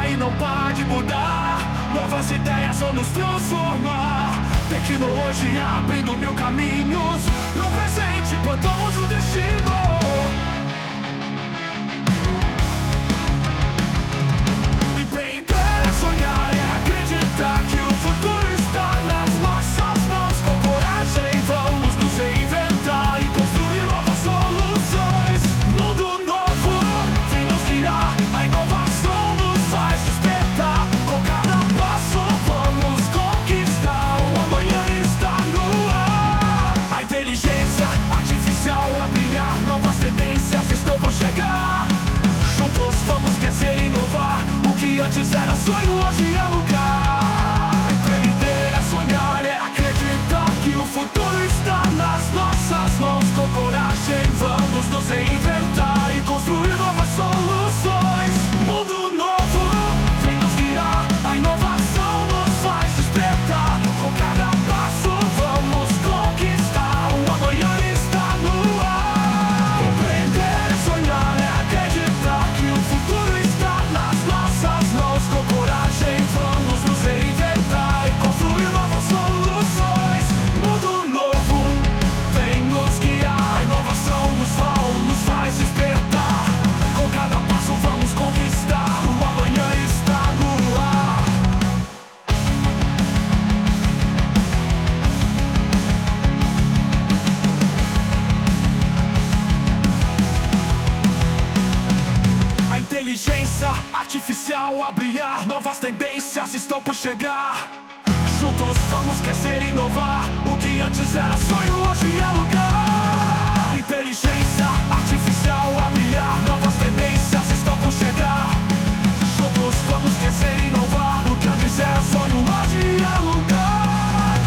e não pode mudar. Novas ideias vão nos transformar. Tecnologia abrindo mil caminhos. No presente plantamos o destino. Empreender é sonhar, é acreditar que o futuro está nas nossas mãos. Com coragem vamos nos reinventar e construir novas soluções. Mundo novo vem nos guiar, a inovação nos faz despertar. Com cada passo vamos conquistar, o amanhã está no ar. A inteligência artificial a brilhar, novas tendências estão por chegar. Juntos vamos crescer e inovar. O que antes era sonho, hoje é lugar. Empreender é sonhar, é acreditar que o futuro está nas nossas mãos. Com coragem vamos nos reinventar e construir novas soluções. Mundo novo vem nos guiar, a inovação nos faz despertar. Com cada passo vamos conquistar, o amanhã está no ar. Empreender é sonhar, é acreditar que o futuro está nas nossas mãos. Com coragem vamos nos reinventar e construir novas soluções. Mundo novo vem nos guiar, a inovação nos faz despertar. Com cada passo vamos conquistar, o amanhã está no ar. A inteligência artificial a brilhar, novas tendências estão por chegar. Juntos vamos crescer e inovar. O que antes era sonho, hoje é lugar. Inteligência artificial a brilhar, novas tendências estão por chegar. Juntos vamos crescer e inovar. O que antes era sonho, hoje é lugar.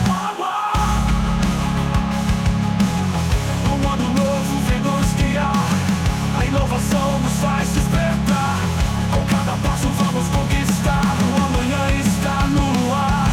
Um mundo novo vem nos guiar, a inovação nos faz despertar. Com cada passo vamos conquistar, o amanhã está no ar.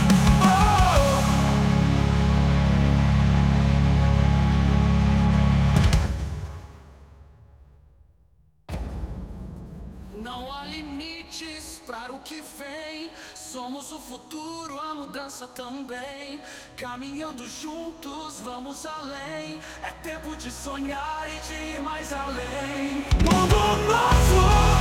Não há limites para o que vem. Somos o futuro, a mudança também. Caminhando juntos, vamos além. É tempo de sonhar e de ir mais além. Mundo novo